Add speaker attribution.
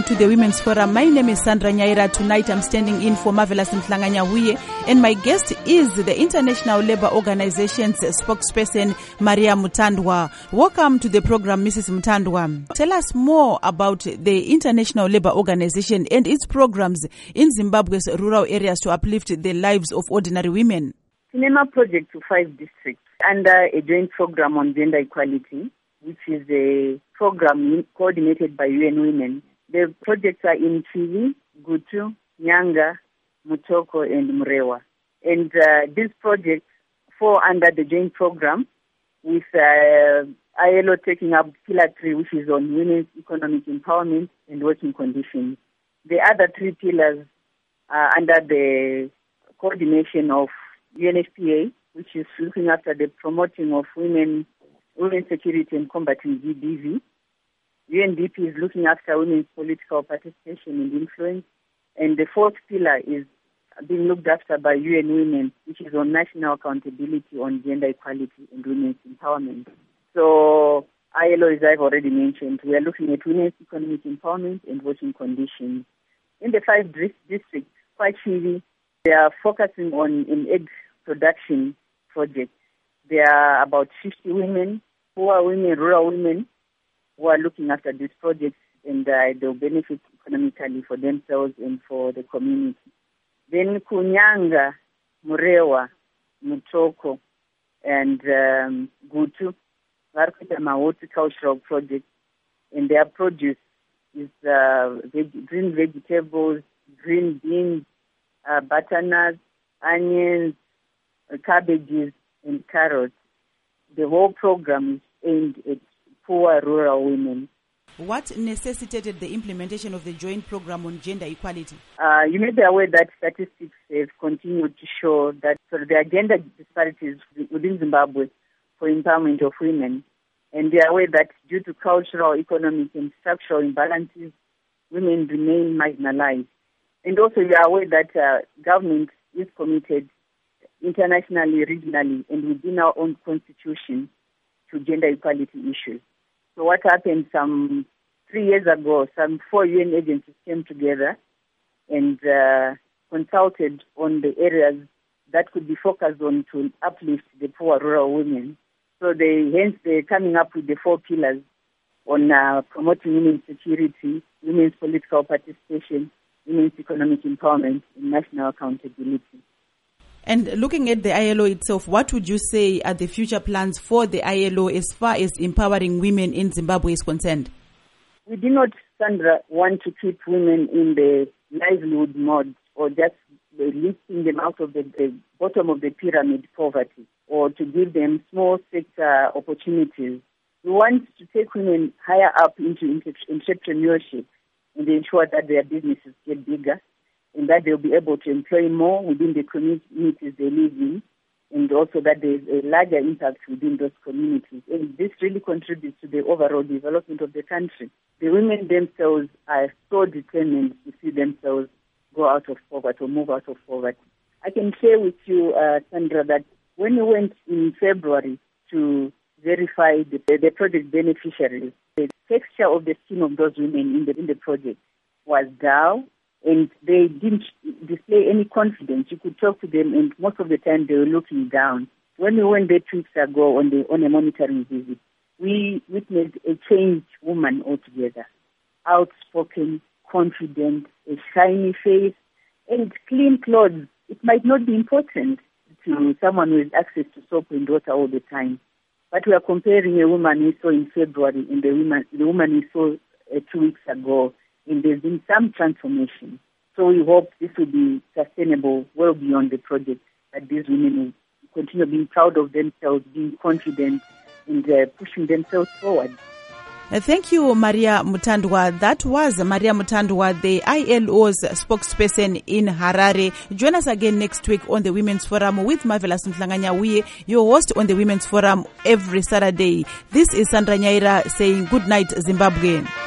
Speaker 1: to the Women's Forum. My name is Sandra Nyaira. Tonight I'm standing in for Marvelous Mhlanganya-Wuye, and my guest is the International Labour Organization's spokesperson, Maria Mutandwa. Welcome to the program, Mrs. Mutandwa. Tell us more about the International Labour Organization and its programs in Zimbabwe's rural areas to uplift the lives of ordinary women.
Speaker 2: Cinema project to 5 districts under a joint program on gender equality, which is a program coordinated by UN Women. The projects are in Chivi, Gutu, Nyanga, Mutoko, and Murewa. And these projects fall under the joint program with ILO taking up Pillar 3, which is on women's economic empowerment and working conditions. The other 3 pillars are under the coordination of UNFPA, which is looking after the promoting of women's security and combating GBV. UNDP is looking after women's political participation and influence. And the 4th pillar is being looked after by UN Women, which is on national accountability on gender equality and women's empowerment. So ILO, as I've already mentioned, we are looking at women's economic empowerment and working conditions. In the 5 districts, quite heavy, they are focusing on an egg production project. There are about 50 women, poor women, rural women, who are looking after these projects, and they'll benefit economically for themselves and for the community. Then Kunyanga, Murewa, Mutoko, and Gutu, Varkutama horticultural project, and their produce is green vegetables, green beans, butternuts, onions, cabbages, and carrots. The whole program is aimed at poor rural women.
Speaker 1: What necessitated the implementation of the joint program on gender equality?
Speaker 2: You may be aware that statistics have continued to show that there are gender disparities within Zimbabwe for empowerment of women. And they are aware that due to cultural, economic, and structural imbalances, women remain marginalized. And also you are aware that government is committed internationally, regionally, and within our own constitution to gender equality issues. So what happened some 3 years ago, some 4 UN agencies came together and consulted on the areas that could be focused on to uplift the poor rural women. So they're coming up with the 4 pillars on promoting women's security, women's political participation, women's economic empowerment, and national accountability.
Speaker 1: And looking at the ILO itself, what would you say are the future plans for the ILO as far as empowering women in Zimbabwe is concerned?
Speaker 2: We do not, Sandra, want to keep women in the livelihood mode or just lifting them out of the bottom of the pyramid poverty or to give them small sector opportunities. We want to take women higher up into entrepreneurship and ensure that their businesses get bigger, and that they'll be able to employ more within the communities they live in, and also that there's a larger impact within those communities. And this really contributes to the overall development of the country. The women themselves are so determined to see themselves go out of poverty or move out of poverty. I can share with you, Sandra, that when we went in February to verify the project beneficiaries, the texture of the skin of those women in the project was dull, and they didn't display any confidence. You could talk to them, and most of the time they were looking down. When we went there 2 weeks ago on a monitoring visit, we witnessed a changed woman altogether. Outspoken, confident, a shiny face, and clean clothes. It might not be important to someone who has access to soap and water all the time, but we are comparing a woman we saw in February and the woman we saw 2 weeks ago, and there's been some transformation. So we hope this will be sustainable well beyond the project, that these women will continue being proud of themselves, being confident, and pushing themselves forward.
Speaker 1: Thank you, Maria Mutandwa. That was Maria Mutandwa, the ILO's spokesperson in Harare. Join us again next week on the Women's Forum with Marvelous Mhlanganya-Wuye, your host on the Women's Forum every Saturday. This is Sandra Nyaira saying good night, Zimbabwe.